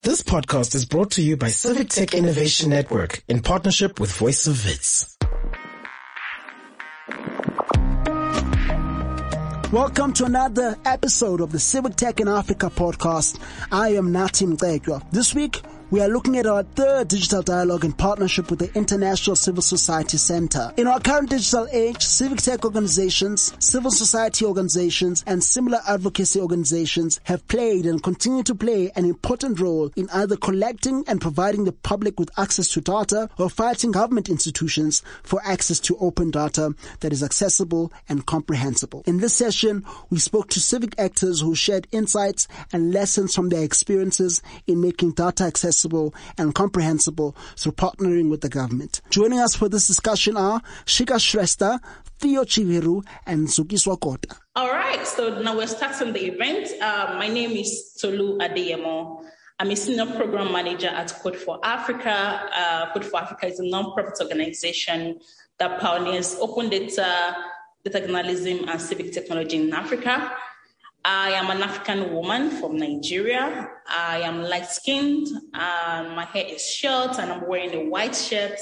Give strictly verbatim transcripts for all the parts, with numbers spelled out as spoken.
This podcast is brought to you by Civic Tech Innovation Network in partnership with Voice of Viz. Welcome to another episode of the Civic Tech in Africa podcast. I am Natim Mcegwa. This week, we are looking at our third digital dialogue in partnership with the International Civil Society Center. In our current digital age, civic tech organizations, civil society organizations, and similar advocacy organizations have played and continue to play an important role in either collecting and providing the public with access to data or fighting government institutions for access to open data that is accessible and comprehensible. In this session, we spoke to civic actors who shared insights and lessons from their experiences in making data accessible and comprehensible through partnering with the government. Joining us for this discussion are Shika Shrestha, Theo Chiviru, and Zukiswa Kota. All right, so now we're starting the event. Uh, my name is Tolu Adeyemo. I'm a senior program manager at Code for Africa. Uh, Code for Africa is a non-profit organization that pioneers open data, data journalism, and civic technology in Africa. I am an African woman from Nigeria. I am light-skinned, and my hair is short, and I'm wearing a white shirt.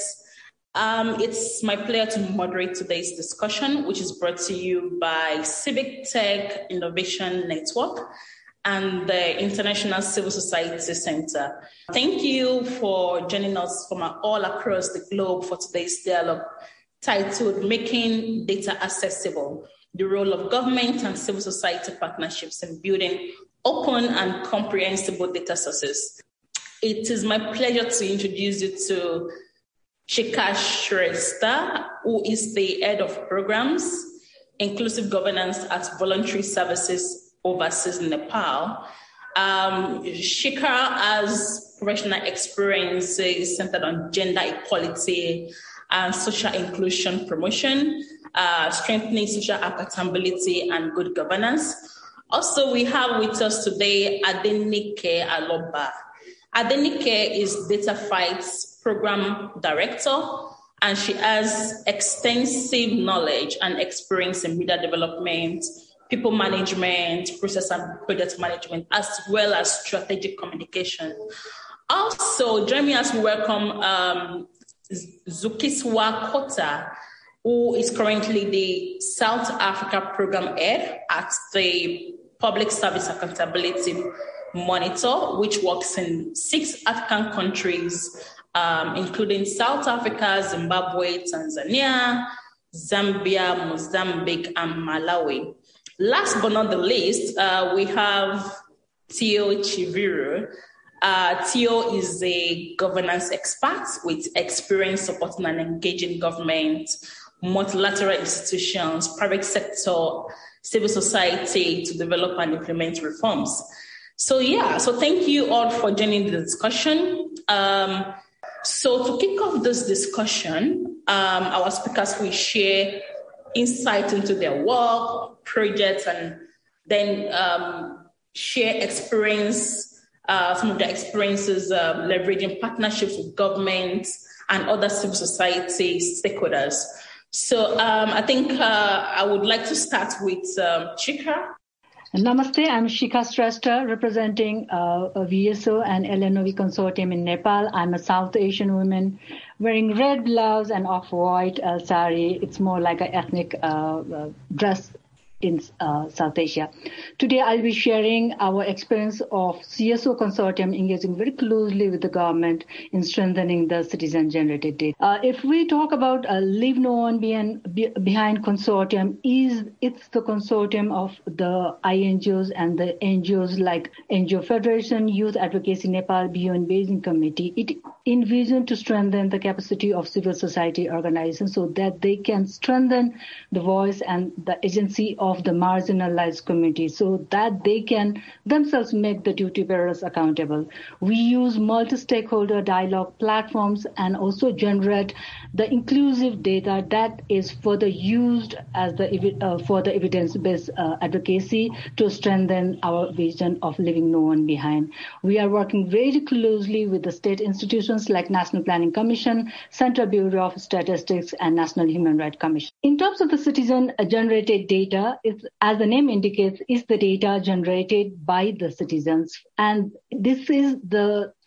Um, it's my pleasure to moderate today's discussion, which is brought to you by Civic Tech Innovation Network and the International Civil Society Center. Thank you for joining us from all across the globe for today's dialogue titled Making Data Accessible: The Role of Government and Civil Society Partnerships in Building Open and Comprehensible Data Sources. It is my pleasure to introduce you to Shika Shrestha, who is the Head of Programs, Inclusive Governance at Voluntary Services Overseas Nepal. Um, Shika has professional experiences centered on gender equality and social inclusion promotion, uh, strengthening social accountability and good governance. Also, we have with us today Adenike Aloba. Adenike is DataFight's program director, and she has extensive knowledge and experience in media development, people management, process and project management, as well as strategic communication. Also, join me as we welcome um, Zukiswa Kota, who is currently the South Africa Program Head at the Public Service Accountability Monitor, which works in six African countries, um, including South Africa, Zimbabwe, Tanzania, Zambia, Mozambique, and Malawi. Last but not the least, uh, we have Theo Chiviru. Uh, Theo is a governance expert with experience supporting and engaging government, multilateral institutions, private sector, civil society to develop and implement reforms. So yeah, so thank you all for joining the discussion. Um, so to kick off this discussion, um, our speakers will share insight into their work, projects, and then um, share experience Uh, some of the experiences um, leveraging partnerships with governments and other civil society stakeholders. So um, I think uh, I would like to start with um, Shika. Namaste, I'm Shika Shrestha, representing uh, V S O and L N O V Consortium in Nepal. I'm a South Asian woman wearing red blouse and off-white uh, sari. It's more like an ethnic uh, uh, dress in uh, South Asia. Today, I'll be sharing our experience of C S O Consortium engaging very closely with the government in strengthening the citizen-generated data. Uh, if we talk about uh, Leave No One Behind, behind Consortium, is it's the consortium of the I N G Os and the N G Os like N G O Federation, Youth Advocacy Nepal, Beyond Beijing Committee. It envisioned to strengthen the capacity of civil society organizations so that they can strengthen the voice and the agency of of the marginalized community so that they can themselves make the duty bearers accountable. We use multi-stakeholder dialogue platforms and also generate the inclusive data that is further used as the uh, for the evidence-based uh, advocacy to strengthen our vision of leaving no one behind. We are working very closely with the state institutions like National Planning Commission, Central Bureau of Statistics, and National Human Rights Commission. In terms of the citizen-generated data, it's, as the name indicates, is the data generated by the citizens. And this is the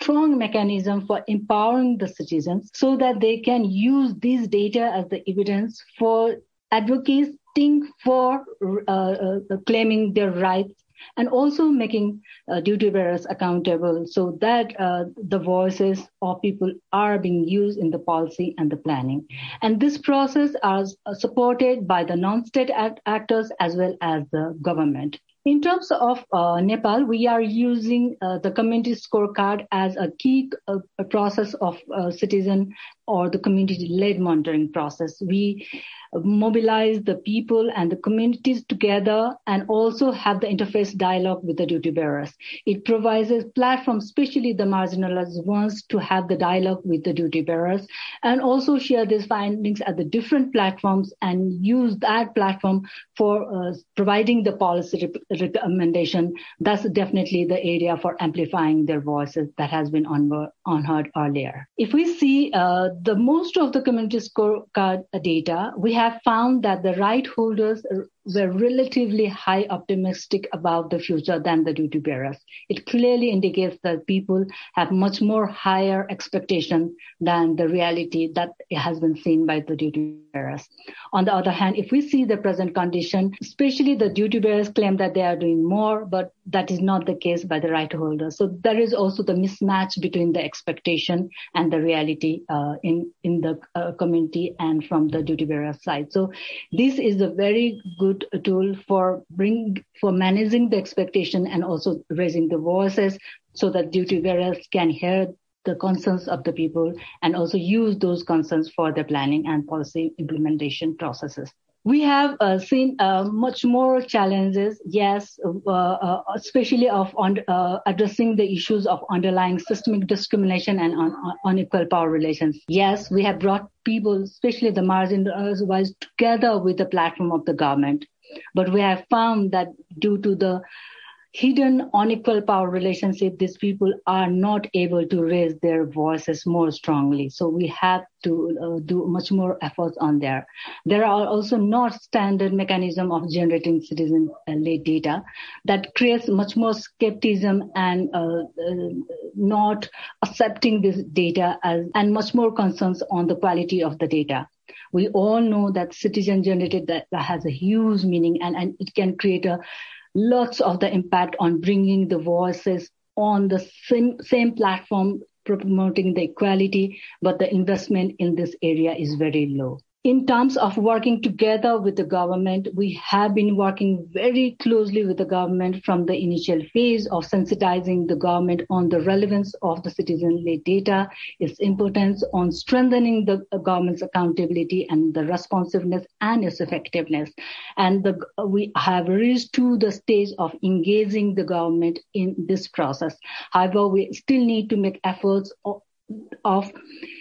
strong mechanism for empowering the citizens so that they can use these data as the evidence for advocating for uh, uh, claiming their rights, and also making uh, duty bearers accountable so that uh, the voices of people are being used in the policy and the planning. And this process is uh, supported by the non-state act- actors as well as the government. In terms of uh, Nepal, we are using uh, the community scorecard as a key uh, process of uh, citizen or the community-led monitoring process. We mobilize the people and the communities together and also have the interface dialogue with the duty bearers. It provides a platform, especially the marginalized ones, to have the dialogue with the duty bearers and also share these findings at the different platforms and use that platform for uh, providing the policy rep- recommendation. That's definitely the area for amplifying their voices that has been on- unheard earlier. If we see uh, the most of the community scorecard data, we have have found that the right holders were relatively high optimistic about the future than the duty bearers. It clearly indicates that people have much more higher expectation than the reality that has been seen by the duty bearers. On the other hand, if we see the present condition, especially the duty bearers claim that they are doing more, but that is not the case by the right holders. So there is also the mismatch between the expectation and the reality uh, in, in the uh, community and from the duty bearer side. So this is a very good tool for bring for managing the expectation and also raising the voices so that duty bearers can hear the concerns of the people and also use those concerns for the planning and policy implementation processes. We have uh, seen uh, much more challenges, yes, uh, uh, especially of on, uh, addressing the issues of underlying systemic discrimination and un- unequal power relations. Yes, we have brought people, especially the marginalized, together with the platform of the government. But we have found that due to the hidden unequal power relationship, these people are not able to raise their voices more strongly. So we have to uh, do much more efforts on there. There are also not standard mechanism of generating citizen-led data that creates much more skepticism and uh, uh, not accepting this data as, and much more concerns on the quality of the data. We all know that citizen-generated data has a huge meaning and, and it can create a lots of the impact on bringing the voices on the same, same platform, promoting the equality, but the investment in this area is very low. In terms of working together with the government, we have been working very closely with the government from the initial phase of sensitizing the government on the relevance of the citizen-led data, its importance on strengthening the government's accountability and the responsiveness and its effectiveness. And the, we have reached to the stage of engaging the government in this process. However, we still need to make efforts of, of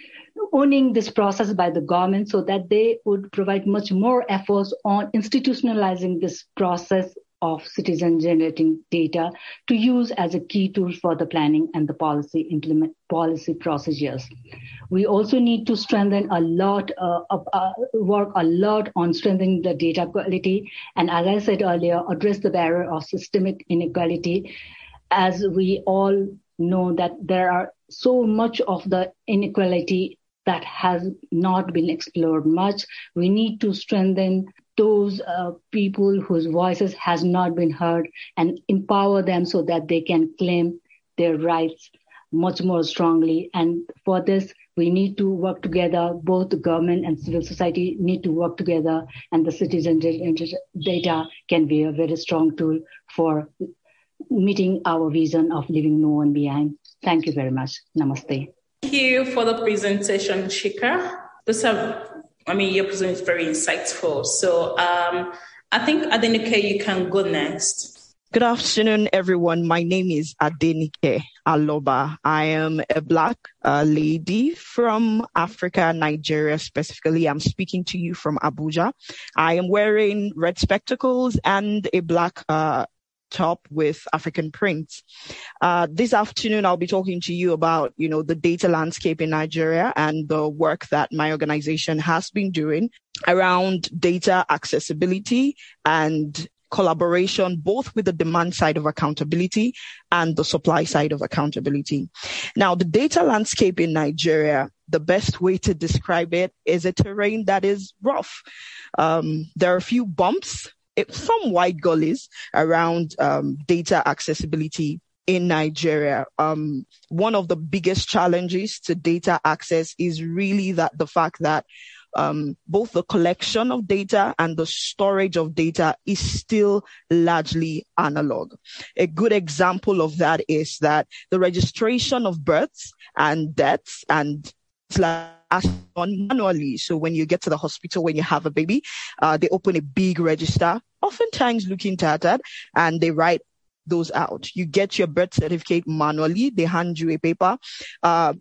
owning this process by the government so that they would provide much more efforts on institutionalizing this process of citizen generating data to use as a key tool for the planning and the policy implement policy procedures. We also need to strengthen a lot, uh, of, uh, work a lot on strengthening the data quality. And as I said earlier, address the barrier of systemic inequality, as we all know that there are so much of the inequality that has not been explored much. We need to strengthen those uh, people whose voices has not been heard and empower them so that they can claim their rights much more strongly. And for this, we need to work together. Both the government and civil society need to work together, and the citizen data can be a very strong tool for meeting our vision of leaving no one behind. Thank you very much. Namaste. Thank you for the presentation, Shika. Those have, I mean, your presentation is very insightful. So um, I think, Adenike, you can go next. Good afternoon, everyone. My name is Adenike Aloba. I am a Black uh, lady from Africa, Nigeria specifically. I'm speaking to you from Abuja. I am wearing red spectacles and a black uh top with African prints. Uh, this afternoon, I'll be talking to you about, you know, the data landscape in Nigeria and the work that my organization has been doing around data accessibility and collaboration, both with the demand side of accountability and the supply side of accountability. Now, the data landscape in Nigeria, the best way to describe it is a terrain that is rough. Um, there are a few bumps, some wide gullies around um, data accessibility in Nigeria. Um, one of the biggest challenges to data access is really that the fact that um, both the collection of data and the storage of data is still largely analog. A good example of that is that the registration of births and deaths and done manually. So when you get to the hospital, when you have a baby, uh, they open a big register, oftentimes looking tattered, and they write those out. You get your birth certificate manually. They hand you a paper. Uh,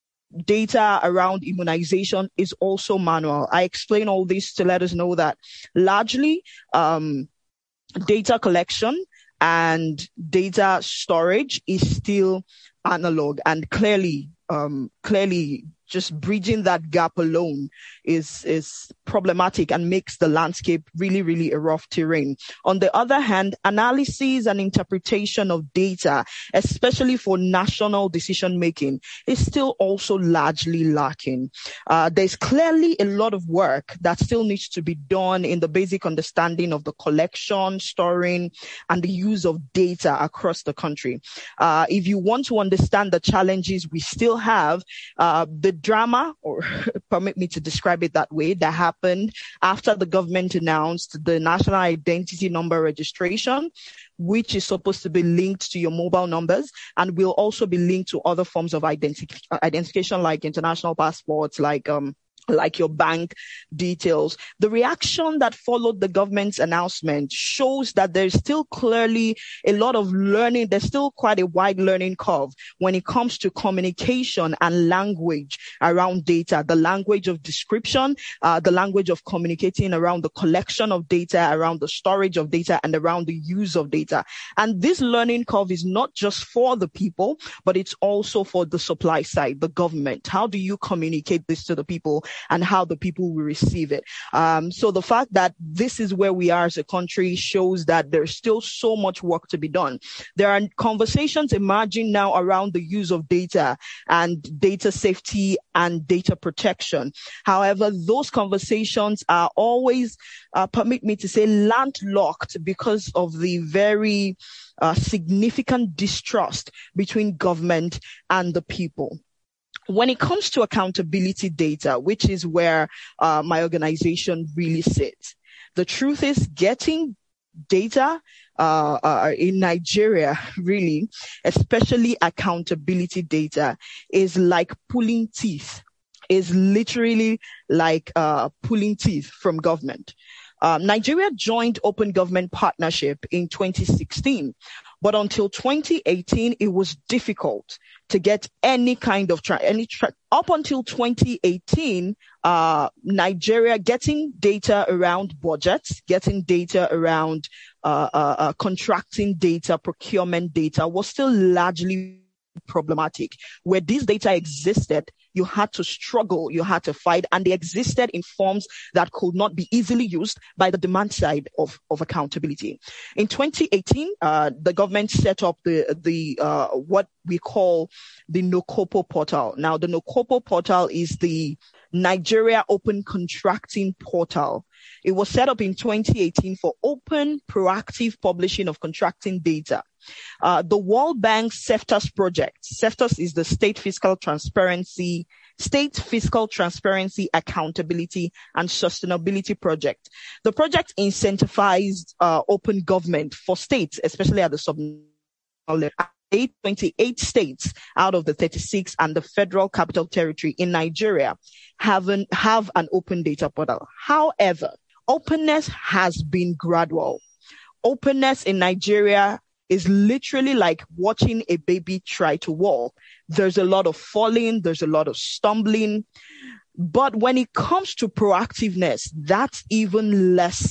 data around immunization is also manual. I explain all this to let us know that largely um, data collection and data storage is still analog, and clearly, um, clearly just bridging that gap alone is, is problematic and makes the landscape really, really a rough terrain. On the other hand, analysis and interpretation of data, especially for national decision making, is still also largely lacking. Uh, there's clearly a lot of work that still needs to be done in the basic understanding of the collection, storing, and the use of data across the country. Uh, if you want to understand the challenges we still have, uh, the drama, or permit me to describe it that way, that happened after the government announced the national identity number registration, which is supposed to be linked to your mobile numbers and will also be linked to other forms of identi- identification like international passports, like um like your bank details. The reaction that followed the government's announcement shows that there's still clearly a lot of learning. There's still quite a wide learning curve when it comes to communication and language around data, the language of description, uh, the language of communicating around the collection of data, around the storage of data, and around the use of data. And this learning curve is not just for the people, but it's also for the supply side, the government. How do you communicate this to the people, and how the people will receive it? Um, so the fact that this is where we are as a country shows that there's still so much work to be done. There are conversations emerging now around the use of data and data safety and data protection. However, those conversations are always, uh, permit me to say, landlocked because of the very uh, significant distrust between government and the people. When it comes to accountability data, which is where uh, my organization really sits, the truth is getting data uh, uh, in Nigeria, really, especially accountability data, is like pulling teeth, is literally like uh, pulling teeth from government. Um, Nigeria joined Open Government Partnership in twenty sixteen, but until twenty eighteen, it was difficult to get any kind of tra- any tra- up until twenty eighteen, uh, Nigeria getting data around budgets, getting data around uh, uh, uh, contracting data, procurement data was still largely problematic. Where this data existed, you had to struggle, you had to fight, and they existed in forms that could not be easily used by the demand side of, of accountability. In twenty eighteen, uh, the government set up the, the, uh, what we call the NOCOPO portal. Now, the NOCOPO portal is the Nigeria Open Contracting Portal. It was set up in twenty eighteen for open, proactive publishing of contracting data. Uh, the World Bank's CEFTAS project. CEFTAS is the State Fiscal Transparency, State Fiscal Transparency, Accountability, and Sustainability Project. The project incentivized uh, open government for states, especially at the sub-national level. twenty-eight states out of the thirty-six and the Federal Capital Territory in Nigeria haven't have an open data portal. However, openness has been gradual. Openness in Nigeria is literally like watching a baby try to walk. There's a lot of falling, there's a lot of stumbling. But when it comes to proactiveness, that's even less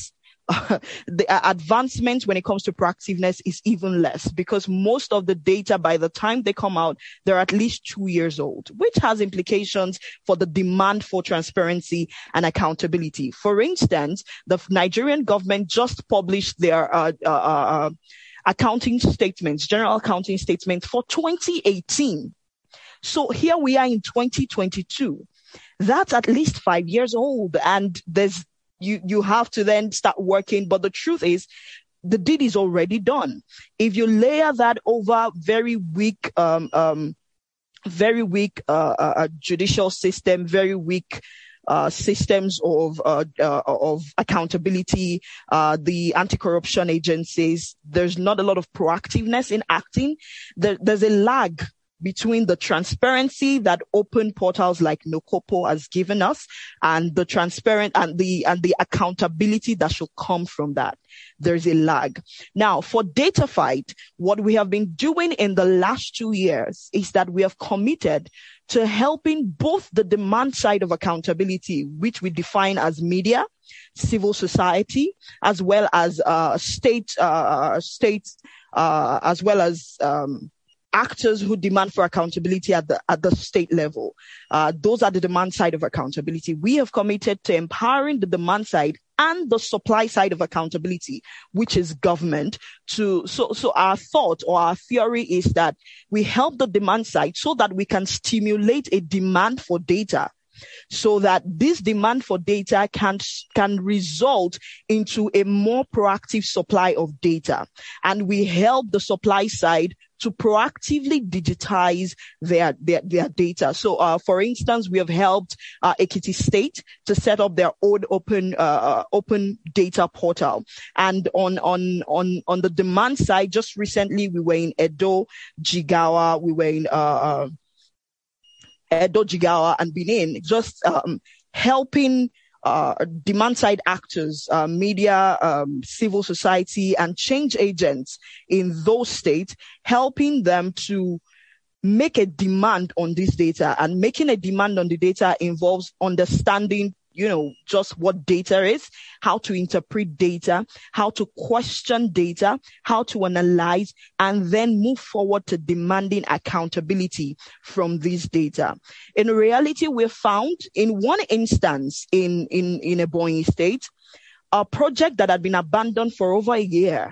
uh, the uh, advancement when it comes to proactiveness is even less, because most of the data, by the time they come out, they're at least two years old, which has implications for the demand for transparency and accountability. For instance, the Nigerian government just published their uh, uh, uh, accounting statements, general accounting statements for twenty eighteen. So here we are in twenty twenty-two. That's at least five years old, and there's you you have to then start working. But the truth is, the deed is already done. If you layer that over very weak, um, um, very weak uh, uh, judicial system, very weak Uh, systems of uh, uh, of accountability, uh, the anti-corruption agencies, there's not a lot of proactiveness in acting. There, there's a lag between the transparency that open portals like Nokopo has given us and the transparent and the and the accountability that should come from that. There's a lag. Now, for DataFight, what we have been doing in the last two years is that we have committed to helping both the demand side of accountability, which we define as media, civil society, as well as uh, state, uh, states, uh, as well as um, actors who demand for accountability at the at the state level. Uh, those are the demand side of accountability. We have committed to empowering the demand side and the supply side of accountability, which is government. To so so our thought or our theory is that we help the demand side so that we can stimulate a demand for data, so that this demand for data can can result into a more proactive supply of data, and we help the supply side to proactively digitize their, their, their data. So, uh, for instance, we have helped, uh, Ekiti State to set up their own open, uh, open data portal. And on, on, on, on the demand side, just recently we were in Edo, Jigawa, we were in, uh, Edo, Jigawa, and Benin, just, um, helping Uh, demand side actors, uh, media, um, civil society, and change agents in those states, helping them to make a demand on this data. And making a demand on the data involves understanding, you know, just what data is, how to interpret data, how to question data, how to analyze, and then move forward to demanding accountability from this data. In reality, we found in one instance in, in, in Ebonyi State, a project that had been abandoned for over a year.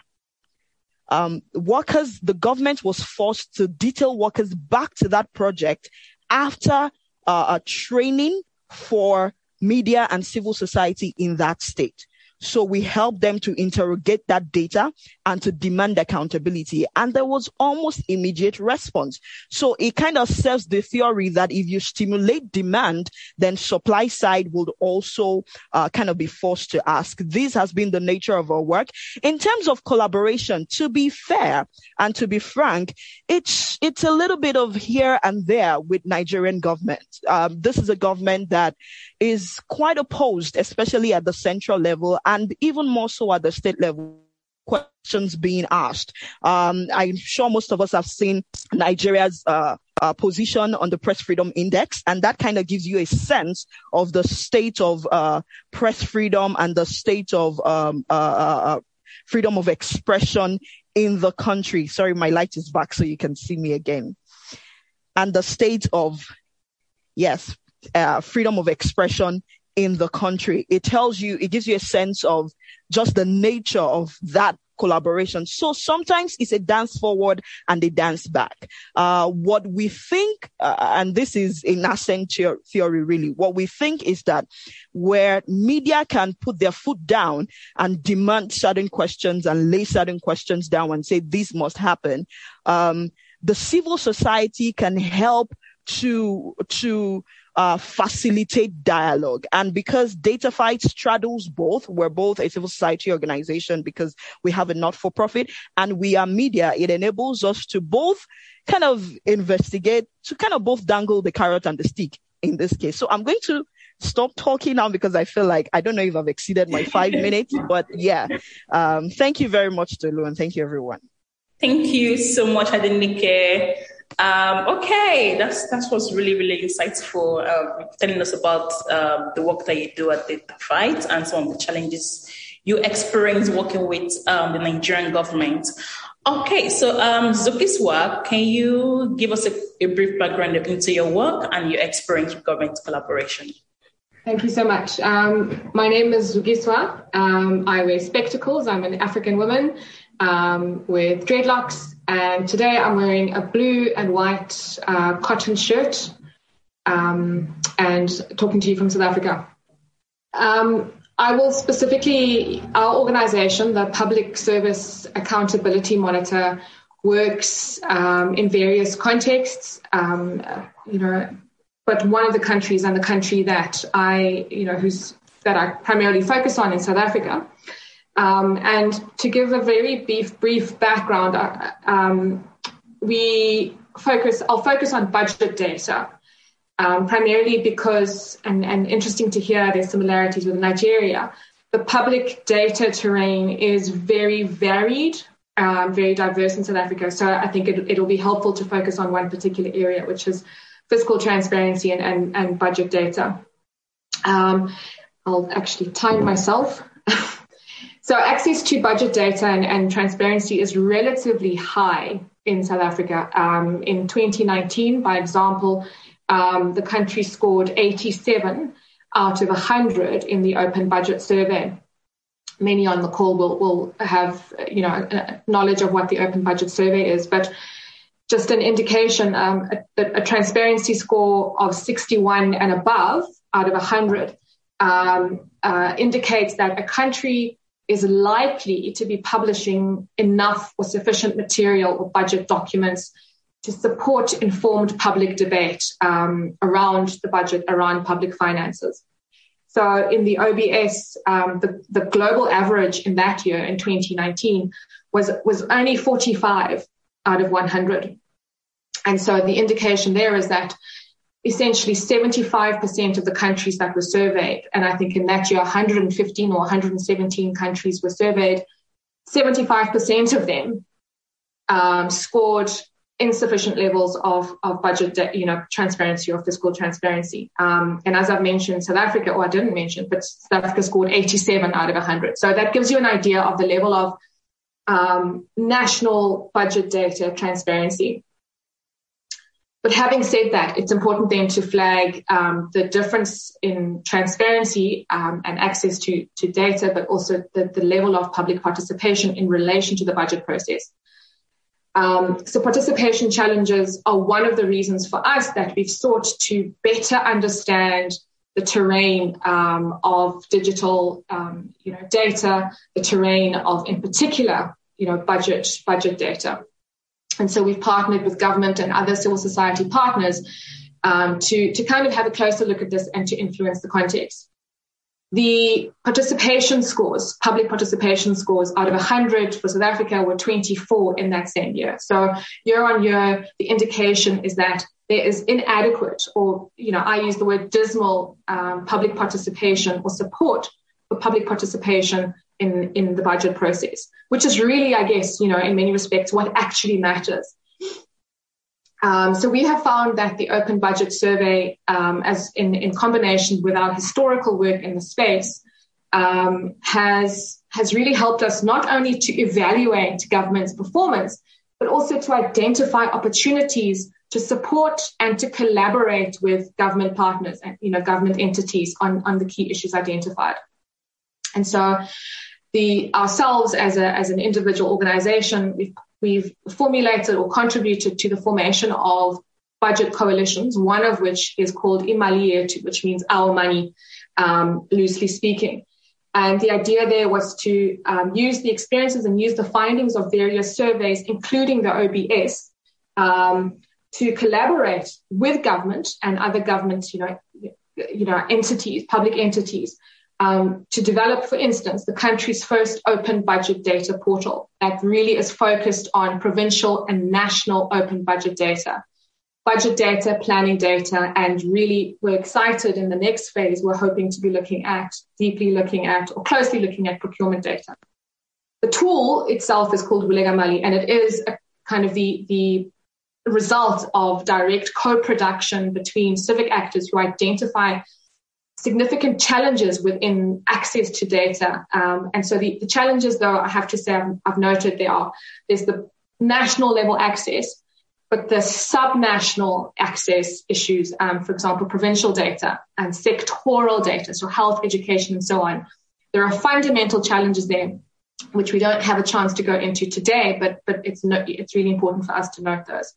Um, workers, the government was forced to detail workers back to that project after uh, a training for media and civil society in that state. So we helped them to interrogate that data and to demand accountability. And there was almost immediate response. So it kind of serves the theory that if you stimulate demand, then supply side would also uh, kind of be forced to ask. This has been the nature of our work. In terms of collaboration, to be fair and to be frank, it's it's a little bit of here and there with Nigerian government. Um, this is a government that is quite opposed, especially at the central level, and even more so at the state level, questions being asked. Um, I'm sure most of us have seen Nigeria's uh, uh, position on the Press Freedom Index, and that kind of gives you a sense of the state of uh, press freedom and the state of um, uh, uh, freedom of expression in the country. Sorry, my light is back so you can see me again. And the state of, yes, uh, freedom of expression in the country. It tells you, it gives you a sense of just the nature of that collaboration. So sometimes it's a dance forward and a dance back. Uh, what we think, uh, and this is a nascent theory really, what we think is that where media can put their foot down and demand certain questions and lay certain questions down and say this must happen, um, the civil society can help to, to, Uh, facilitate dialogue. And because DataFight straddles both, we're both a civil society organization because we have a not-for-profit and we are media, it enables us to both kind of investigate, to kind of both dangle the carrot and the stick in this case. So I'm going to stop talking now because I feel like, I don't know if I've exceeded my five minutes, but yeah. Um, thank you very much, Tolu, and thank you, everyone. Thank you so much, Adenike. Um, okay, that's that was really, really insightful, uh, telling us about uh, the work that you do at DataFight and some of the challenges your experience working with um, the Nigerian government. Okay, so um, Zukiswa, can you give us a, a brief background into your work and your experience with government collaboration? Thank you so much. Um, my name is Zukiswa. Um, I wear spectacles. I'm an African woman um, with dreadlocks, and today I'm wearing a blue and white uh, cotton shirt um, and talking to you from South Africa. Um, I will specifically, our organization, the Public Service Accountability Monitor, works um, in various contexts, um, you know, but one of the countries and the country that I, you know, who's, that I primarily focus on in South Africa. Um, and to give a very brief, brief background, uh, um, we focus, I'll focus on budget data. Um, primarily because, and, and interesting to hear there's similarities with Nigeria, the public data terrain is very varied, um, very diverse in South Africa. So I think it, it'll be helpful to focus on one particular area, which is fiscal transparency and, and, and budget data. Um, I'll actually time myself. So access to budget data and, and transparency is relatively high in South Africa. Um, in twenty nineteen, by example, Um, the country scored eighty-seven out of one hundred in the Open Budget Survey. Many on the call will, will have, you know, knowledge of what the Open Budget Survey is, but just an indication, um, a, a transparency score of sixty-one and above out of one hundred um, uh, indicates that a country is likely to be publishing enough or sufficient material or budget documents to support informed public debate um, around the budget, around public finances. So in the O B S, um, the, the global average in that year, in twenty nineteen, was, was only forty-five out of one hundred. And so the indication there is that essentially seventy-five percent of the countries that were surveyed, and I think in that year one hundred fifteen or one hundred seventeen countries were surveyed, seventy-five percent of them um, scored insufficient levels of, of budget, de- you know, transparency or fiscal transparency. Um, and as I've mentioned, South Africa, or I didn't mention, but South Africa scored eighty-seven out of one hundred. So that gives you an idea of the level of um, national budget data transparency. But having said that, it's important then to flag um, the difference in transparency um, and access to, to data, but also the, the level of public participation in relation to the budget process. Um, so participation challenges are one of the reasons for us that we've sought to better understand the terrain um, of digital, um, you know, data, the terrain of, in particular, you know, budget budget data. And so we've partnered with government and other civil society partners um, to to kind of have a closer look at this and to influence the context. The participation scores, public participation scores out of one hundred for South Africa were twenty-four in that same year. So year on year, the indication is that there is inadequate or, you know, I use the word dismal um, public participation or support for public participation in, in the budget process, which is really, I guess, you know, in many respects, what actually matters. Um, so we have found that the Open Budget Survey, um, as in, in combination with our historical work in the space, um, has has really helped us not only to evaluate government's performance, but also to identify opportunities to support and to collaborate with government partners and, you know, government entities on, on the key issues identified. And so the ourselves as a as an individual organization, we've We've formulated or contributed to the formation of budget coalitions, one of which is called Imali Yethu, which means our money, um, loosely speaking. And the idea there was to um, use the experiences and use the findings of various surveys, including the O B S, um, to collaborate with government and other government, you know, you know, entities, public entities, Um, to develop, for instance, the country's first open budget data portal that really is focused on provincial and national open budget data, budget data, planning data, and really we're excited in the next phase. We're hoping to be looking at, deeply looking at, or closely looking at procurement data. The tool itself is called Vulekamali, and it is a kind of the, the result of direct co-production between civic actors who identify significant challenges within access to data. Um, and so the, the challenges, though, I have to say, I've, I've noted there are, there's the national level access, but the subnational access issues, um, for example, provincial data and sectoral data, so health, education, and so on. There are fundamental challenges there, which we don't have a chance to go into today, but, but it's, no, it's really important for us to note those.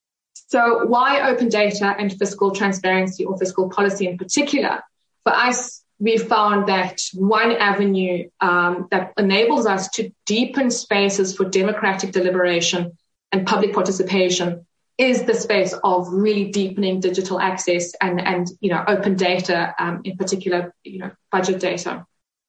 So why open data and fiscal transparency, or fiscal policy in particular? For us, we found that one avenue um, that enables us to deepen spaces for democratic deliberation and public participation is the space of really deepening digital access and, and you know, open data, um, in particular, you know, budget data.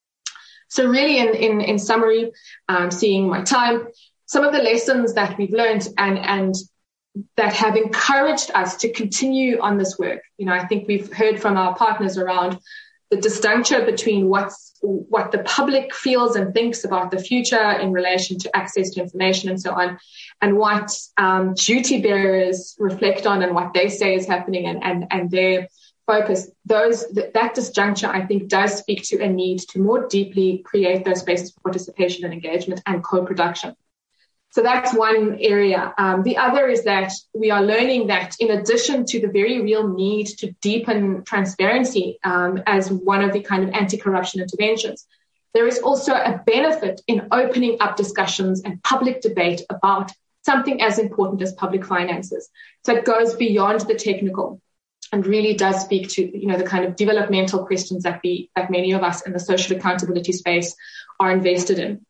So really, in, in, in summary, um, seeing my time, some of the lessons that we've learned and, and that have encouraged us to continue on this work. You know, I think we've heard from our partners around the disjuncture between what's, what the public feels and thinks about the future in relation to access to information and so on, and what um, duty bearers reflect on and what they say is happening and, and, and their focus. Those, th- that disjuncture, I think, does speak to a need to more deeply create those spaces for participation and engagement and co-production. So that's one area. Um, the other is that we are learning that in addition to the very real need to deepen transparency um, as one of the kind of anti-corruption interventions, there is also a benefit in opening up discussions and public debate about something as important as public finances. So it goes beyond the technical and really does speak to, you know, the kind of developmental questions that we, that many of us in the social accountability space are invested in.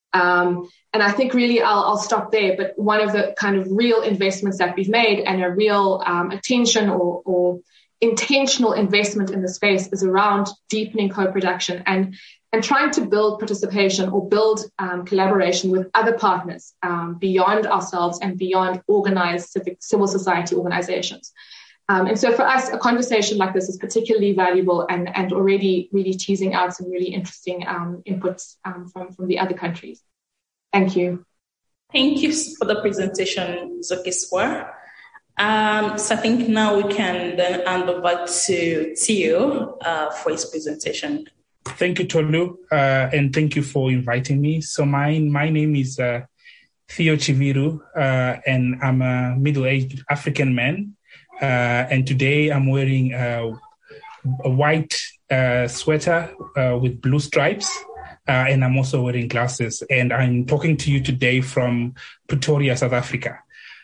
Um, and I think really I'll, I'll stop there. But one of the kind of real investments that we've made and a real um, attention or, or intentional investment in the space is around deepening co-production and, and trying to build participation or build um, collaboration with other partners um, beyond ourselves and beyond organized civic, civil society organizations. Um, and so for us, a conversation like this is particularly valuable and, and already really teasing out some really interesting um, inputs um, from, from the other countries. Thank you. Thank you for the presentation, Zukiswa. Um, so I think now we can then hand over to Theo uh, for his presentation. Thank you, Tolu, uh, and thank you for inviting me. So my, my name is uh, Theo Chiviru, uh, and I'm a middle-aged African man. Uh, and today I'm wearing uh, a white uh, sweater uh, with blue stripes, uh, and I'm also wearing glasses. And I'm talking to you today from Pretoria, South Africa.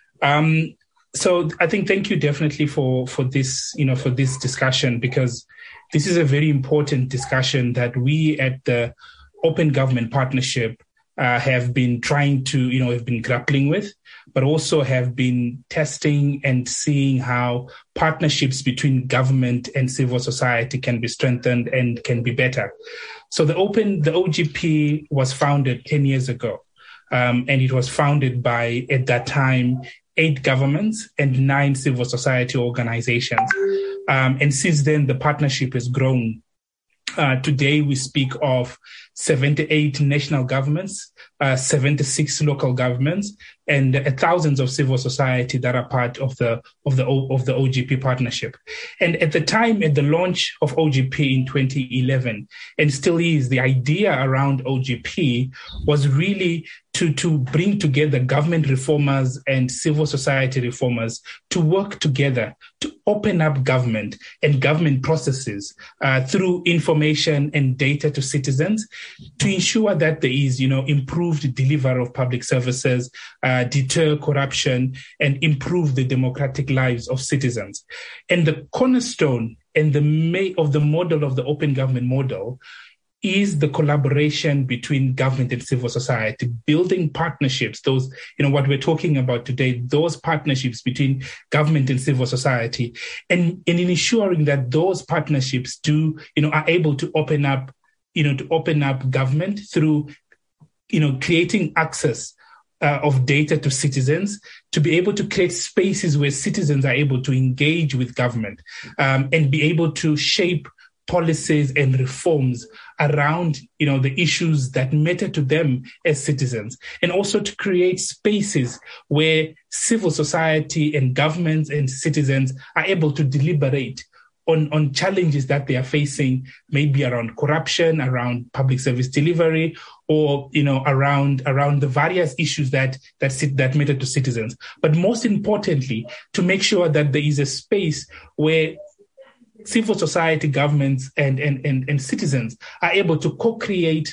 Um, so I think thank you definitely for for this, you know, for this discussion, because this is a very important discussion that we at the Open Government Partnership uh, have been trying to, you know, have been grappling with, but also have been testing and seeing how partnerships between government and civil society can be strengthened and can be better. So the Open, the O G P was founded ten years ago, um, and it was founded by, at that time, eight governments and nine civil society organizations. Um, and since then, the partnership has grown. Uh, today, we speak of seventy-eight national governments, uh, seventy-six local governments, and uh, thousands of civil society that are part of the of the of the O G P partnership. And at the time, at the launch of O G P in twenty eleven, and still is, the idea around O G P was really to to bring together government reformers and civil society reformers to work together to open up government and government processes uh, through information and data to citizens, to ensure that there is, you know, improved delivery of public services, uh, deter corruption, and improve the democratic lives of citizens. And the cornerstone and the may of the model of the open government model is the collaboration between government and civil society, building partnerships, those, you know, what we're talking about today, those partnerships between government and civil society, and, and in ensuring that those partnerships do, you know, are able to open up, you know, to open up government through, you know, creating access uh, of data to citizens, to be able to create spaces where citizens are able to engage with government um, and be able to shape policies and reforms around, you know, the issues that matter to them as citizens, and also to create spaces where civil society and governments and citizens are able to deliberate on, on challenges that they are facing, maybe around corruption, around public service delivery, or, you know, around, around the various issues that, that, that matter to citizens. But most importantly, to make sure that there is a space where civil society, governments, and, and, and, and citizens are able to co-create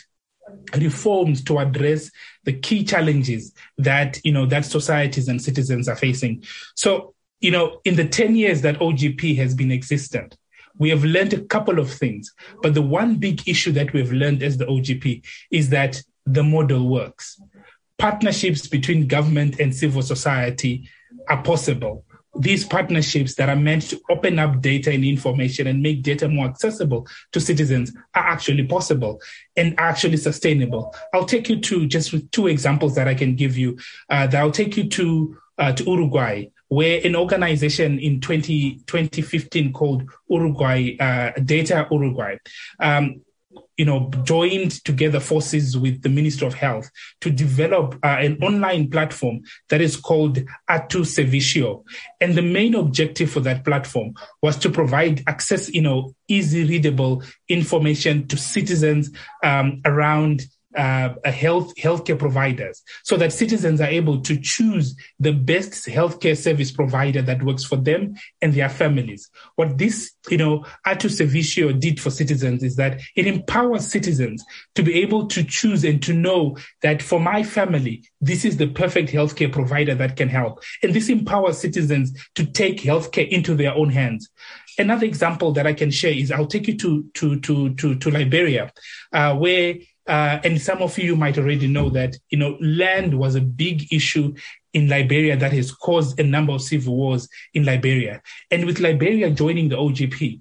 reforms to address the key challenges that, you know, that societies and citizens are facing. So, you know, in the ten years that O G P has been existent, we have learned a couple of things. But the one big issue that we've learned as the O G P is that the model works. Partnerships between government and civil society are possible. These partnerships that are meant to open up data and information and make data more accessible to citizens are actually possible and actually sustainable. I'll take you to just two examples that I can give you. Uh, that I'll take you to uh, to Uruguay, where an organization in twenty fifteen called Uruguay uh, Data Uruguay, um, you know, joined together forces with the Ministry of Health to develop uh, an online platform that is called Atu Servicio. And the main objective for that platform was to provide access, you know, easy readable information to citizens um, around Uh, a health healthcare providers, so that citizens are able to choose the best healthcare service provider that works for them and their families. What this, you know, Atu Servicio did for citizens is that it empowers citizens to be able to choose and to know that for my family, this is the perfect healthcare provider that can help. And this empowers citizens to take healthcare into their own hands. Another example that I can share is I'll take you to to to to, to Liberia, uh, where Uh, and some of you might already know that, you know, land was a big issue in Liberia that has caused a number of civil wars in Liberia. And with Liberia joining the O G P,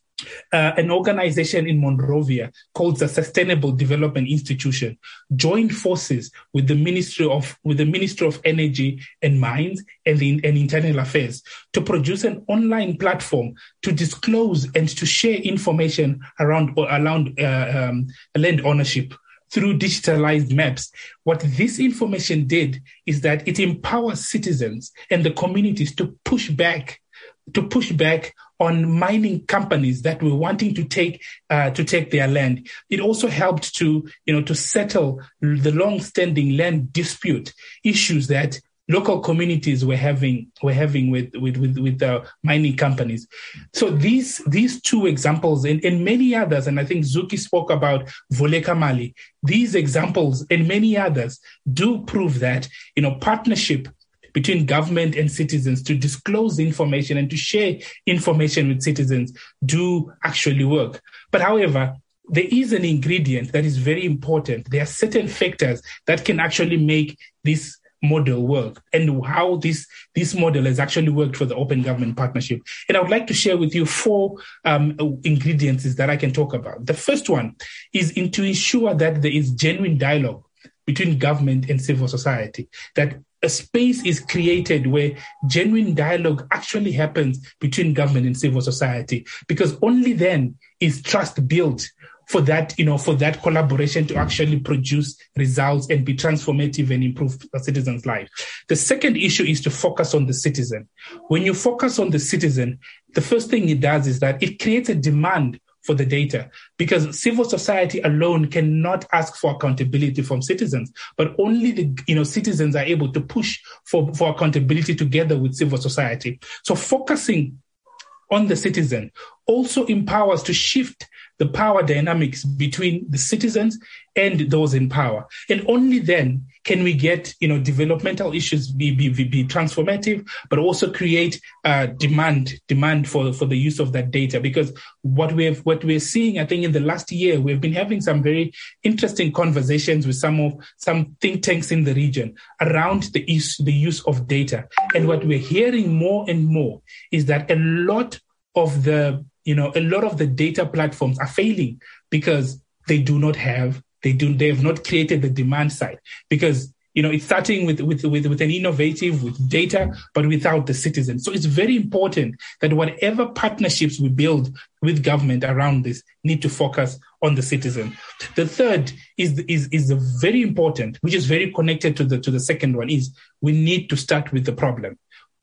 uh, an organization in Monrovia called the Sustainable Development Institution joined forces with the Ministry of with the Ministry of Energy and Mines and, the, and Internal Affairs to produce an online platform to disclose and to share information around around uh, um, land ownership through digitalized maps. What this information did is that it empowers citizens and the communities to push back to push back on mining companies that were wanting to take uh, to take their land. It also helped to, you know, to settle the long-standing land dispute issues that local communities were having were having with with with, with the mining companies. So these these two examples and, and many others, and I think Zuki spoke about Voleka Mali. These examples and many others do prove that, you know, partnership between government and citizens to disclose information and to share information with citizens do actually work. But however, there is an ingredient that is very important. There are certain factors that can actually make this model work and how this, this model has actually worked for the Open Government Partnership. And I would like to share with you four um, ingredients that I can talk about. The first one is in to ensure that there is genuine dialogue between government and civil society, that a space is created where genuine dialogue actually happens between government and civil society, because only then is trust built for that, you know, for that collaboration to actually produce results and be transformative and improve a citizen's life. The second issue is to focus on the citizen. When you focus on the citizen, the first thing it does is that it creates a demand for the data, because civil society alone cannot ask for accountability from citizens, but only the, you know, citizens are able to push for, for accountability together with civil society. So focusing on the citizen also empowers to shift the power dynamics between the citizens and those in power. And only then can we get, you know, developmental issues be, be, be transformative, but also create uh, demand, demand for, for the use of that data. Because what we've, what we're seeing, I think in the last year, we've been having some very interesting conversations with some of, some think tanks in the region around the use, the use of data. And what we're hearing more and more is that a lot of the, you know, a lot of the data platforms are failing because they do not have, they do, they have not created the demand side. Because, you know, it's starting with, with, with, with an innovative, with data, but without the citizen. So it's very important that whatever partnerships we build with government around this need to focus on the citizen. The third is, is, is very important, which is very connected to the, to the second one, is we need to start with the problem.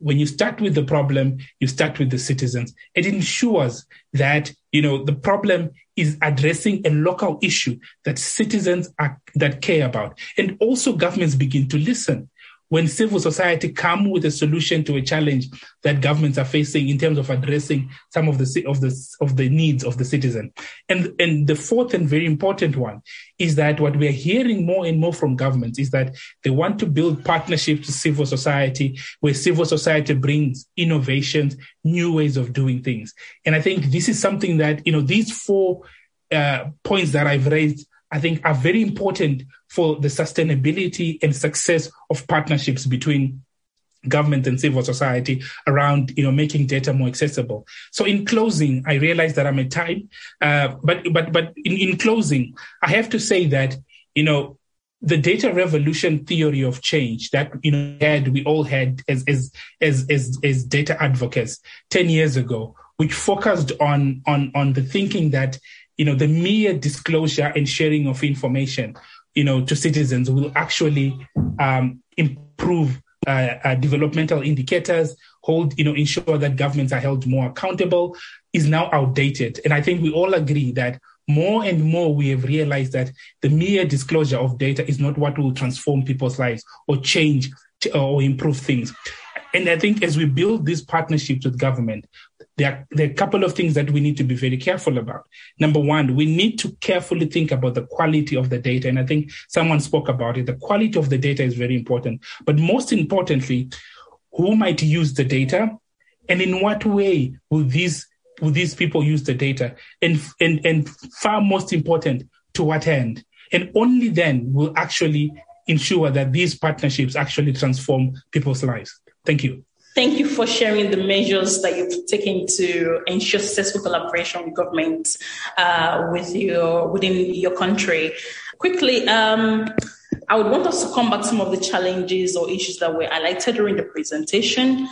when you start with the problem, you start with the citizens. It ensures that, you know, the problem is addressing a local issue that citizens are, that care about. And also governments begin to listen. When civil society come with a solution to a challenge that governments are facing in terms of addressing some of the of the of the needs of the citizen. And and the fourth and very important one is that what we are hearing more and more from governments is that they want to build partnerships with civil society, where civil society brings innovations, new ways of doing things. And I think this is something that, you know, these four uh, points that I've raised, I think are very important for the sustainability and success of partnerships between government and civil society around, you know, making data more accessible. So in closing, I realize that I'm at time, uh, but but but in, in closing, I have to say that, you know, the data revolution theory of change that, you know, had we all had as as as as, as data advocates ten years ago, which focused on on on the thinking that, you know, the mere disclosure and sharing of information, you know, to citizens will actually um, improve uh, uh, developmental indicators, hold, you know, ensure that governments are held more accountable, is now outdated. And I think we all agree that more and more we have realized that the mere disclosure of data is not what will transform people's lives or change or improve things. And I think as we build these partnerships with government, There are, there are a couple of things that we need to be very careful about. Number one, we need to carefully think about the quality of the data. And I think someone spoke about it. The quality of the data is very important. But most importantly, who might use the data and in what way will these will these people use the data? And, and, and far most important, to what end? And only then will actually ensure that these partnerships actually transform people's lives. Thank you. Thank you for sharing the measures that you've taken to ensure successful collaboration with government uh, with your, within your country. Quickly, um, I would want us to come back to some of the challenges or issues that were highlighted during the presentation.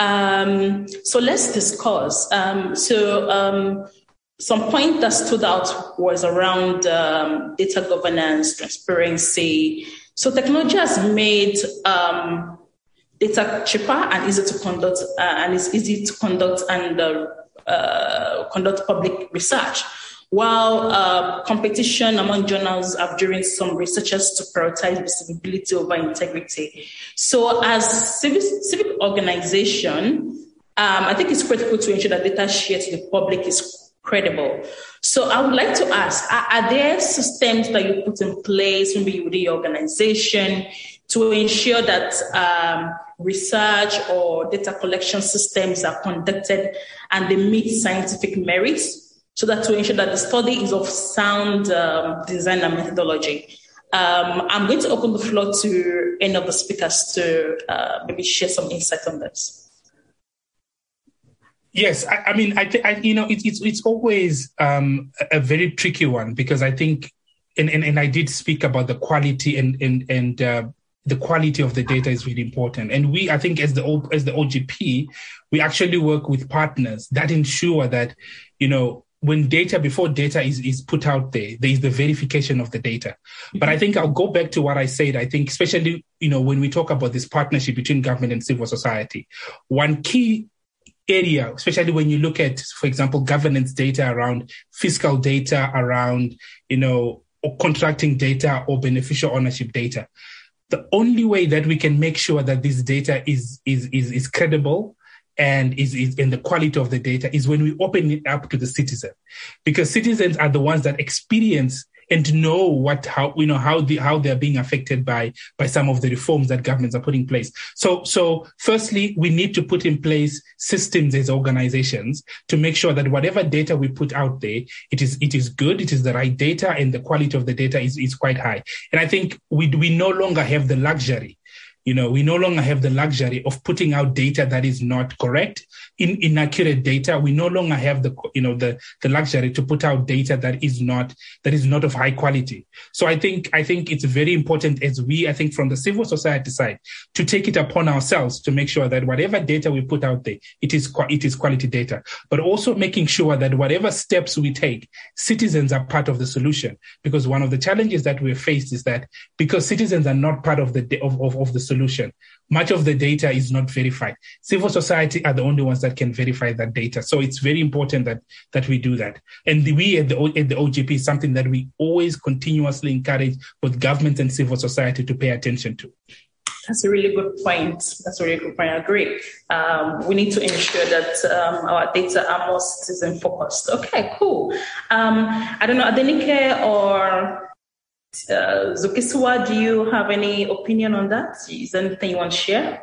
Um, so let's discuss. Um, so um, some point that stood out was around um, data governance, transparency. So technology has made um, data cheaper and easy to conduct, uh, and it's easy to conduct and uh, uh, conduct public research. While uh, competition among journals have driven some researchers to prioritize visibility over integrity. So as civic, civic organization, um, I think it's critical to ensure that data shared to the public is credible. So I would like to ask, are, are there systems that you put in place, maybe within your organization, to ensure that um, research or data collection systems are conducted and they meet scientific merits, so that to ensure that the study is of sound um, design and methodology? Um, I'm going to open the floor to any of the speakers to uh, maybe share some insight on this. Yes, I, I mean, I, th- I you know, it, it's it's always um, a very tricky one, because I think, and, and, and I did speak about the quality and and and. Uh, the quality of the data is really important. And we, I think as the as the O G P, we actually work with partners that ensure that, you know, when data, before data is, is put out there, there is the verification of the data. Mm-hmm. But I think I'll go back to what I said. I think especially, you know, when we talk about this partnership between government and civil society, one key area, especially when you look at, for example, governance data around fiscal data, around, you know, or contracting data or beneficial ownership data. The only way that we can make sure that this data is is is, is credible and is, is in the quality of the data is when we open it up to the citizen, because citizens are the ones that experience and know what how you know how the how they're being affected by by some of the reforms that governments are putting in place. So so firstly, we need to put in place systems as organizations to make sure that whatever data we put out there, it is it is good, it is the right data, and the quality of the data is, is quite high. And I think we we no longer have the luxury. You know, we no longer have the luxury of putting out data that is not correct, in, inaccurate data. We no longer have the, you know, the, the luxury to put out data that is not, that is not of high quality. So I think, I think it's very important as we, I think from the civil society side, to take it upon ourselves to make sure that whatever data we put out there, it is, it is quality data, but also making sure that whatever steps we take, citizens are part of the solution. Because one of the challenges that we're faced is that because citizens are not part of the, of, of, of the solution, solution. Much of the data is not verified. Civil society are the only ones that can verify that data. So it's very important that that we do that. And the, we at the, at the O G P is something that we always continuously encourage both government and civil society to pay attention to. That's a really good point. That's a really good point. I agree. Um, we need to ensure that um, our data are more citizen focused. Okay, cool. Um, I don't know, Adenike or uh, Zukiswa, do you have any opinion on that? Is there anything you want to share?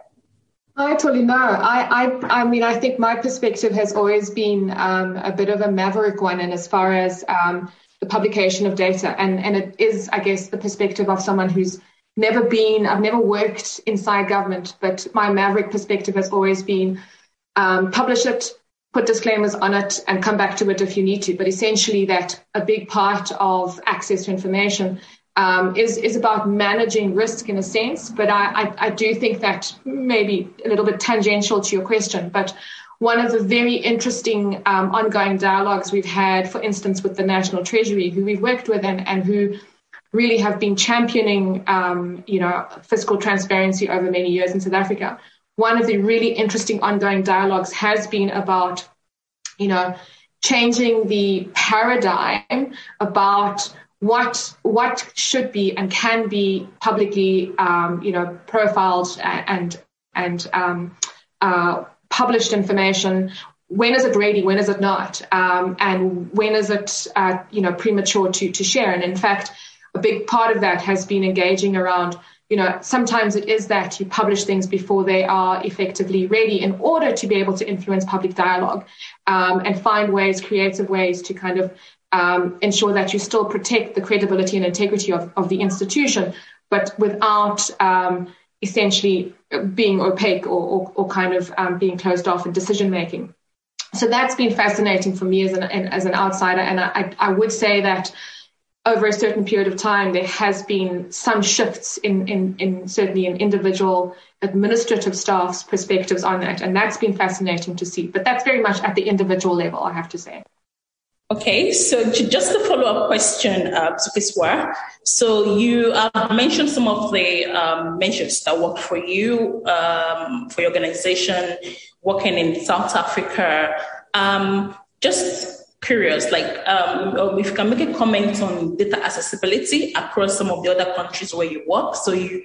I totally know. I, I, I mean, I think my perspective has always been um, a bit of a maverick one, and as far as um, the publication of data, and, and it is, I guess, the perspective of someone who's never been, I've never worked inside government, but my maverick perspective has always been um, publish it, put disclaimers on it, and come back to it if you need to. But essentially that a big part of access to information um, is, is about managing risk in a sense. But I, I, I do think that maybe a little bit tangential to your question, but one of the very interesting um, ongoing dialogues we've had, for instance, with the National Treasury, who we've worked with and, and who really have been championing, um, you know, fiscal transparency over many years in South Africa. One of the really interesting ongoing dialogues has been about, you know, changing the paradigm about what what should be and can be publicly, um, you know, profiled and and um, uh, published information. When is it ready? When is it not? Um, and when is it, uh, you know, premature to to share? And in fact, a big part of that has been engaging around, you know, sometimes it is that you publish things before they are effectively ready in order to be able to influence public dialogue um, and find ways, creative ways to kind of um, ensure that you still protect the credibility and integrity of, of the institution, but without um, essentially being opaque or, or, or kind of um, being closed off in decision making. So that's been fascinating for me as an, as an outsider. And I, I would say that over a certain period of time, there has been some shifts in, in, in certainly in individual administrative staff's perspectives on that. And that's been fascinating to see. But that's very much at the individual level, I have to say. Okay, so just a follow-up question, uh, Zukiswa. So you uh, mentioned some of the um, measures that work for you, um, for your organization, working in South Africa. Um, just curious, like um, if you can make a comment on data accessibility across some of the other countries where you work. So you,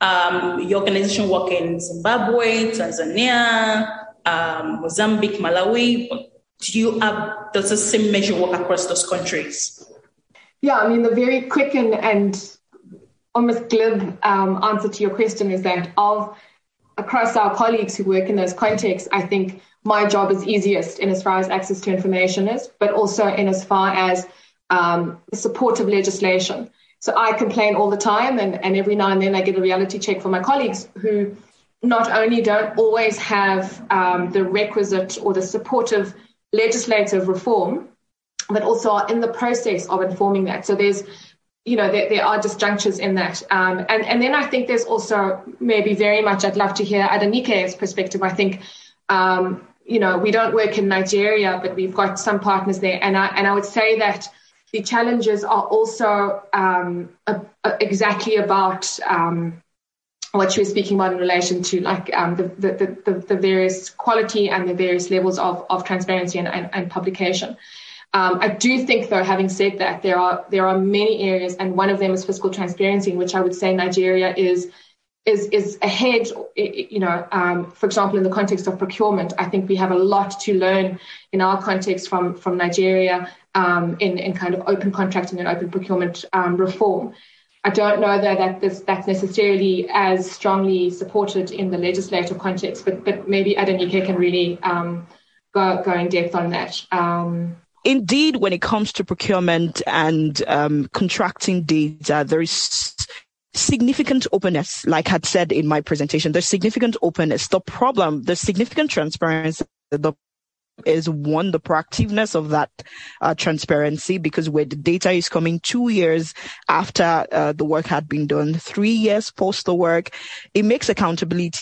um, your organization work in Zimbabwe, Tanzania, um, Mozambique, Malawi. Do you have, does the same measure work across those countries? Yeah, I mean, the very quick and, and almost glib um, answer to your question is that of across our colleagues who work in those contexts, I think my job is easiest in as far as access to information is, but also in as far as um, supportive legislation. So I complain all the time, and, and every now and then I get a reality check from my colleagues who not only don't always have um, the requisite or the supportive legislative reform, but also are in the process of informing that. So there's, you know, there, there are disjunctures in that. Um, and, and then I think there's also maybe very much, I'd love to hear Adenike's perspective. I think, um, you know, we don't work in Nigeria, but we've got some partners there. And I, and I would say that the challenges are also um, a, a, exactly about um, what you were speaking about in relation to like um, the, the, the, the various quality and the various levels of, of transparency and, and, and publication. Um, I do think, though, having said that, there are there are many areas, and one of them is fiscal transparency, in which I would say Nigeria is is is ahead. You know, um, for example, in the context of procurement, I think we have a lot to learn in our context from from Nigeria um, in in kind of open contracting and open procurement um, reform. I don't know that, that this, that's necessarily as strongly supported in the legislative context, but but maybe Adenike can really um, go go in depth on that. Um, Indeed, when it comes to procurement and um, contracting data, there is significant openness. Like I had said in my presentation, there's significant openness. The problem, the significant transparency, the is one, the proactiveness of that uh, transparency, because where the data is coming two years after uh, the work had been done, three years post the work, it makes accountability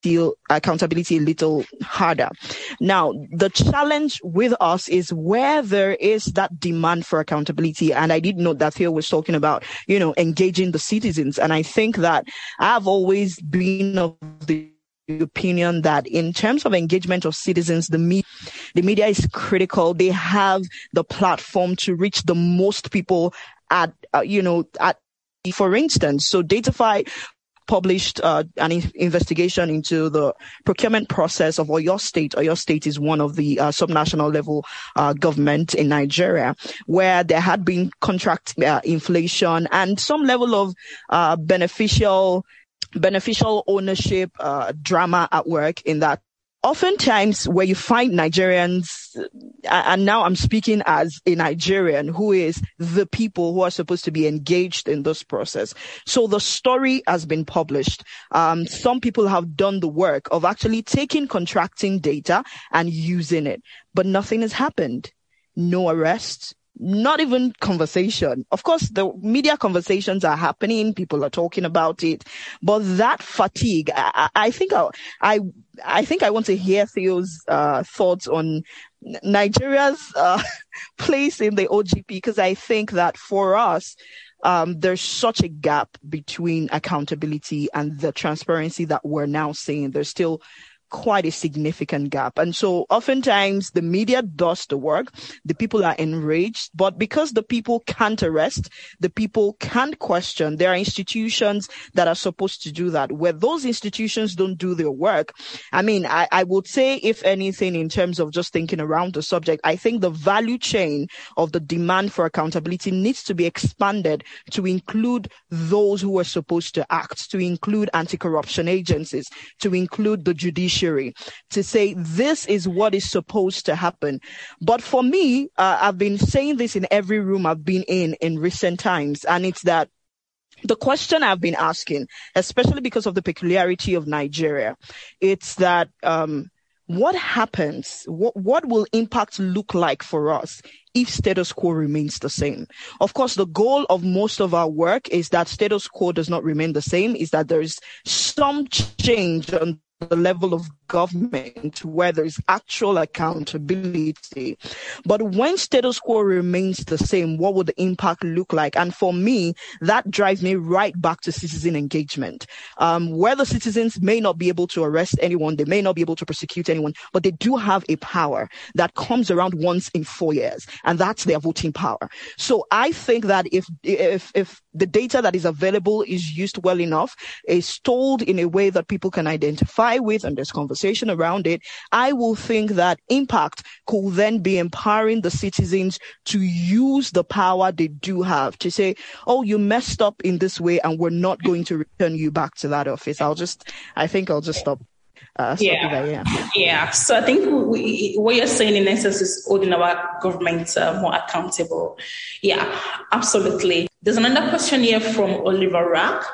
accountability a little harder. Now, the challenge with us is where there is that demand for accountability. And I did note that Theo was talking about, you know, engaging the citizens. And I think that I've always been of the opinion that in terms of engagement of citizens, the media, the media is critical. They have the platform to reach the most people at, uh, you know, at, for instance, so Datafy published uh, an in- investigation into the procurement process of Oyo State. Oyo State is one of the uh, subnational level uh, government in Nigeria, where there had been contract uh, inflation and some level of uh, beneficial beneficial ownership uh, drama at work in that. Oftentimes where you find Nigerians, and now I'm speaking as a Nigerian who is the people who are supposed to be engaged in this process. So the story has been published. Um, some people have done the work of actually taking contracting data and using it, but nothing has happened. No arrests. Not even conversation. Of course, the media conversations are happening. People are talking about it, but that fatigue, I, I think I, I, I think I want to hear Theo's uh, thoughts on Nigeria's uh, place in the O G P, because I think that for us, um, there's such a gap between accountability and the transparency that we're now seeing. There's still quite a significant gap. And so oftentimes the media does the work, the people are enraged, but because the people can't arrest, the people can't question, there are institutions that are supposed to do that. Where those institutions don't do their work, I mean, I, I would say, if anything, in terms of just thinking around the subject, I think the value chain of the demand for accountability needs to be expanded to include those who are supposed to act, to include anti-corruption agencies, to include the judiciary, to say this is what is supposed to happen. But for me, uh, I've been saying this in every room I've been in in recent times, and it's that the question I've been asking, especially because of the peculiarity of Nigeria, it's that um, what happens, what, what will impact look like for us if status quo remains the same? Of course, the goal of most of our work is that status quo does not remain the same, is that there is some change on the level of government where there is actual accountability. But when status quo remains the same, what would the impact look like? And for me, that drives me right back to citizen engagement, um, where the citizens may not be able to arrest anyone, they may not be able to prosecute anyone, but they do have a power that comes around once in four years, and that's their voting power. So I think that if if if the data that is available is used well enough, is told in a way that people can identify with, and there's conversation around it, I will think that impact could then be empowering the citizens to use the power they do have to say, oh, you messed up in this way and we're not going to return you back to that office. I'll just, I think I'll just stop. Uh, stop yeah. there, yeah. Yeah. So I think we, what you're saying in essence is holding our government uh, more accountable. Yeah, absolutely. There's another question here from Oliver Rack.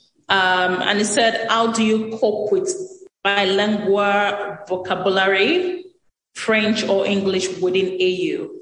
Um, and he said, how do you cope with bilingual vocabulary, French or English within A U?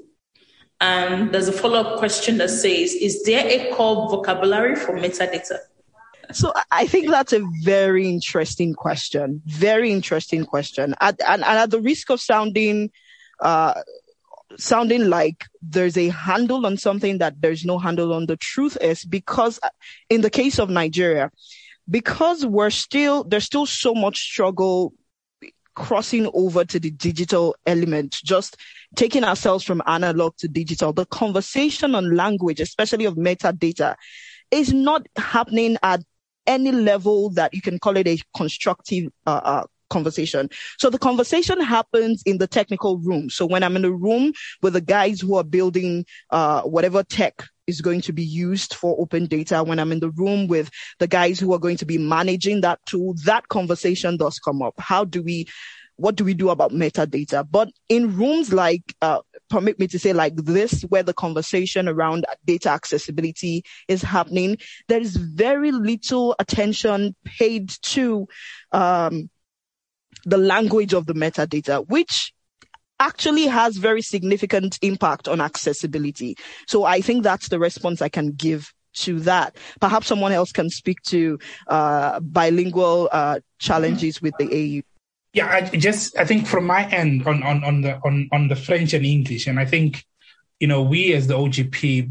And there's a follow-up question that says, is there a core vocabulary for metadata? So I think that's a very interesting question. Very interesting question. At, and, and at the risk of sounding, uh, sounding like there's a handle on something that there's no handle on, the truth is, because in the case of Nigeria, because we're still, there's still so much struggle crossing over to the digital element, just taking ourselves from analog to digital. The conversation on language, especially of metadata, is not happening at any level that you can call it a constructive uh, uh, conversation. So the conversation happens in the technical room. So when I'm in a room with the guys who are building uh, whatever tech is going to be used for open data, when I'm in the room with the guys who are going to be managing that tool, that conversation does come up. How do we, what do we do about metadata? But in rooms like, uh, permit me to say like this, where the conversation around data accessibility is happening, there is very little attention paid to um, the language of the metadata, which actually has very significant impact on accessibility. So I think that's the response I can give to that. Perhaps someone else can speak to uh, bilingual uh, challenges with the A U. Yeah, I just I think from my end on on on the on on the French and English, and I think, you know, we as the O G P,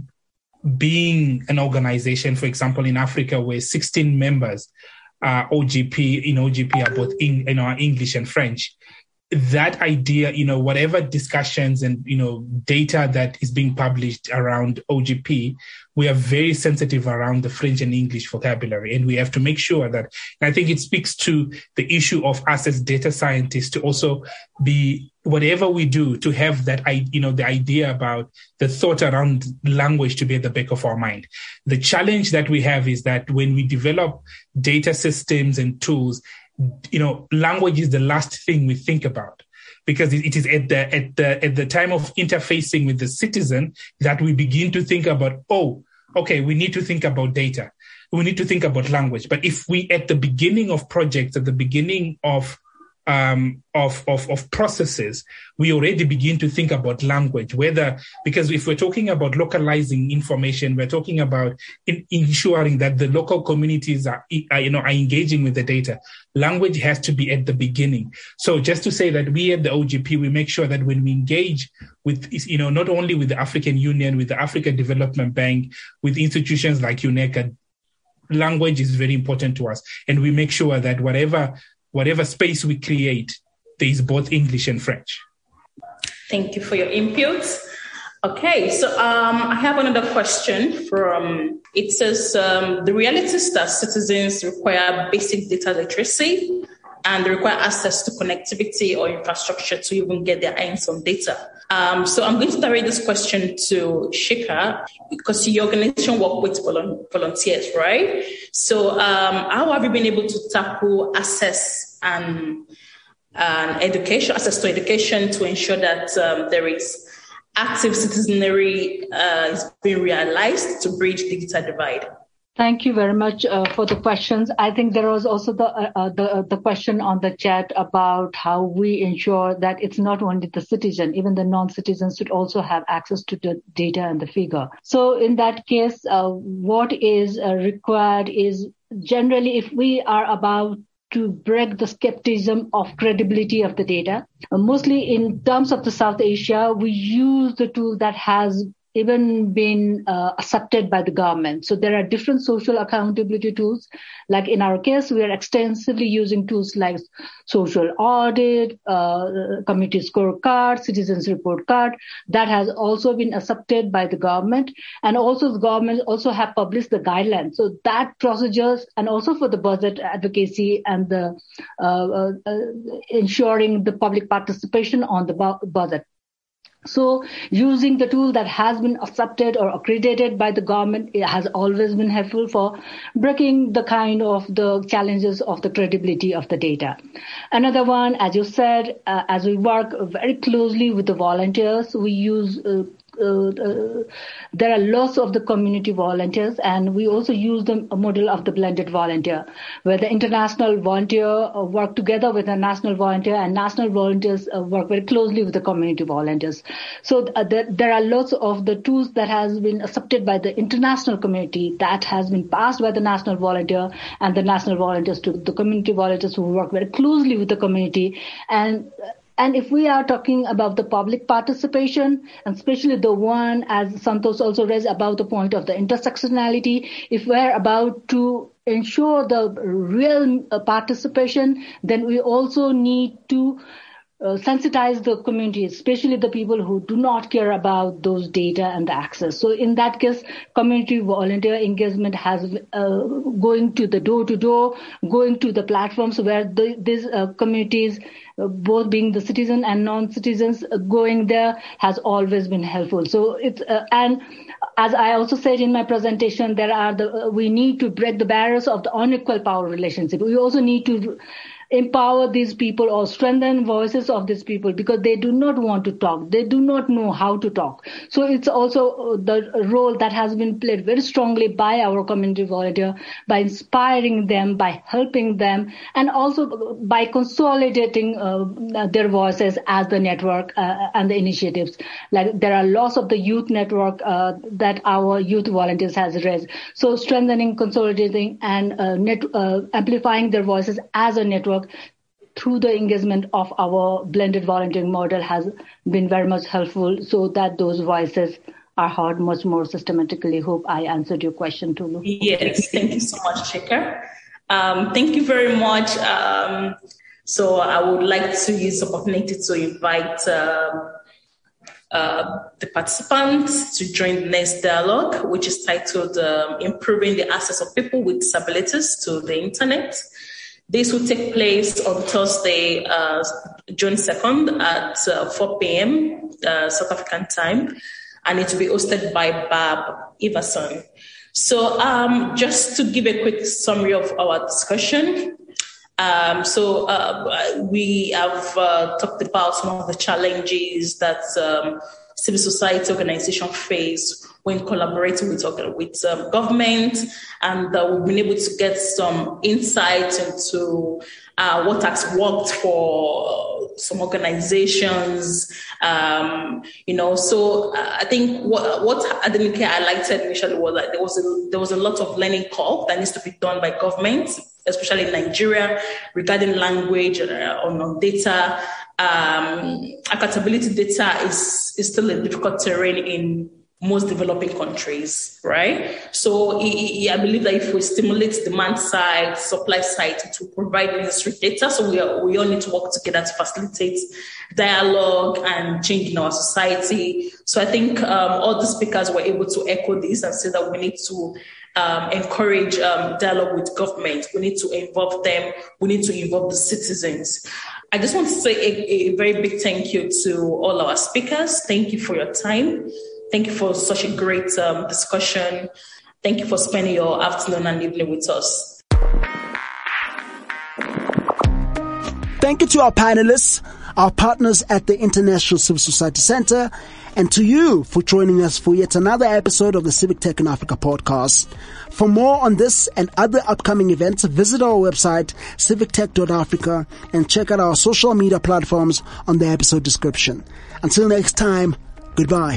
being an organization, for example, in Africa, where sixteen members are O G P, in O G P are both in, you know, English and French. That idea, you know, whatever discussions and, you know, data that is being published around O G P, we are very sensitive around the French and English vocabulary. And we have to make sure that, and I think it speaks to the issue of us as data scientists to also be, whatever we do, to have that, you know, the idea about the thought around language to be at the back of our mind. The challenge that we have is that when we develop data systems and tools, you know, language is the last thing we think about, because it is at the at the at the time of interfacing with the citizen that we begin to think about, oh, okay, we need to think about data, we need to think about language. But if we, at the beginning of projects, at the beginning of um, of, of of processes, we already begin to think about language, whether, because if we're talking about localizing information, we're talking about in, ensuring that the local communities are, are, you know, are engaging with the data. Language has to be at the beginning. So just to say that we at the O G P, we make sure that when we engage with, you know, not only with the African Union, with the African Development Bank, with institutions like UNECA, language is very important to us. And we make sure that whatever whatever space we create, there is both English and French. Thank you for your input. Okay, so um, I have another question from, it says, um, the reality is that citizens require basic data literacy and they require access to connectivity or infrastructure to even get their hands on data. Um, so I'm going to direct this question to Shika, because your organization work with volunteers, right? So um, how have you been able to tackle access and, and education, access to education, to ensure that um, there is active citizenry uh, is being realized to bridge the digital divide? Thank you very much uh, for the questions. I think there was also the uh, uh, the uh, the question on the chat about how we ensure that it's not only the citizen, even the non-citizens should also have access to the data and the figure. So in that case, uh, what is uh, required is generally, if we are about to break the skepticism of credibility of the data, uh, mostly in terms of the South Asia, we use the tool that has even been uh, accepted by the government. So there are different social accountability tools. Like in our case, we are extensively using tools like social audit, uh, community scorecard, citizens report card. That has also been accepted by the government. And also the government also have published the guidelines. So that procedures, and also for the budget advocacy and the uh, uh, uh, ensuring the public participation on the bu- budget. So using the tool that has been accepted or accredited by the government, it has always been helpful for breaking the kind of the challenges of the credibility of the data. Another one, as you said, uh, as we work very closely with the volunteers, we use uh, Uh, uh, there are lots of the community volunteers, and we also use the model of the blended volunteer, where the international volunteer uh, work together with the national volunteer, and national volunteers uh, work very closely with the community volunteers. So uh, there, there are lots of the tools that has been accepted by the international community that has been passed by the national volunteer and the national volunteers to the community volunteers who work very closely with the community. And And if we are talking about the public participation, and especially the one, as Santosh also raised, about the point of the intersectionality, if we're about to ensure the real participation, then we also need to uh, sensitize the community, especially the people who do not care about those data and the access. So in that case, community volunteer engagement has uh, going to the door-to-door, going to the platforms where the, these uh, communities, uh, both being the citizen and non-citizens, uh, going there has always been helpful. So it's uh, and as I also said in my presentation, there are the uh, we need to break the barriers of the unequal power relationship. We also need to empower these people or strengthen voices of these people, because they do not want to talk. They do not know how to talk. So it's also the role that has been played very strongly by our community volunteer, by inspiring them, by helping them, and also by consolidating uh, their voices as the network uh, and the initiatives. Like there are lots of the youth network uh, that our youth volunteers has raised. So strengthening, consolidating, and uh, net, uh, amplifying their voices as a network through the engagement of our blended volunteering model has been very much helpful, so that those voices are heard much more systematically. Hope I answered your question, Tulu. Yes, thank you so much, Chika. Um, thank you very much. Um, so I would like to use the opportunity to invite um, uh, the participants to join the next dialogue, which is titled um, Improving the Access of People with Disabilities to the Internet. This will take place on Thursday, uh, June second at uh, four p.m. Uh, South African time, and it will be hosted by Barb Iverson. So um, just to give a quick summary of our discussion. Um, so uh, we have uh, talked about some of the challenges that um, civil society organizations face when collaborating with, with um, government, and uh, we've been able to get some insight into uh, what has worked for some organizations, um, you know. So uh, I think what, what Adenike highlighted initially was that there was a, there was a lot of learning curve that needs to be done by government, especially in Nigeria, regarding language uh, on, on data. Um, accountability data is, is still a difficult terrain in most developing countries, right? So I believe that if we stimulate demand side, supply side to provide necessary data, so we, are, we all need to work together to facilitate dialogue and change in our society. So I think um, all the speakers were able to echo this and say that we need to um, encourage um, dialogue with government. We need to involve them. We need to involve the citizens. I just want to say a, a very big thank you to all our speakers. Thank you for your time. Thank you for such a great um, discussion. Thank you for spending your afternoon and evening with us. Thank you to our panelists, our partners at the International Civil Society Center, and to you for joining us for yet another episode of the Civic Tech in Africa podcast. For more on this and other upcoming events, visit our website, civic tech dot africa, and check out our social media platforms on the episode description. Until next time, goodbye.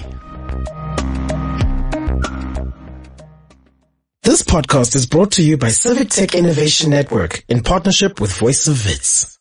This podcast is brought to you by Civic Tech Innovation Network in partnership with Voice of Wits.